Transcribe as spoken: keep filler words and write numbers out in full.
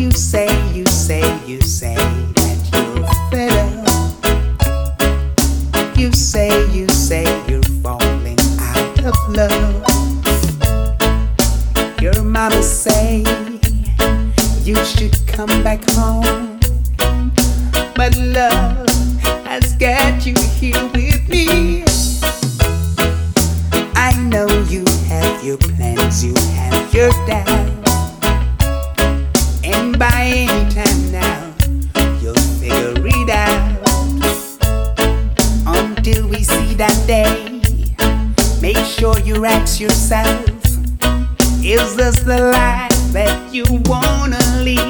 You say, you say, you say that you're fed up. You say, you say you're falling out of love. Your mama say you should come back home, but love has got you here with me. I know you have your plans, you have your doubts, and by any time now you'll figure it out. Until we see that day, make sure you ask yourself, is this the life that you wanna lead?